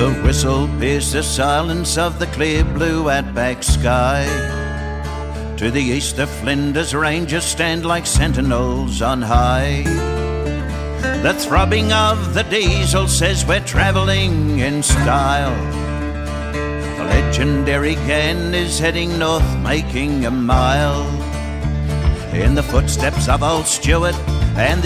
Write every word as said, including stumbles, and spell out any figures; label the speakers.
Speaker 1: The whistle pierced the silence of the clear blue outback sky. To the east the Flinders Rangers stand like sentinels on high. The throbbing of the diesel says we're travelling in style. The legendary Gann is heading north, making a mile in the footsteps of old Stuart and the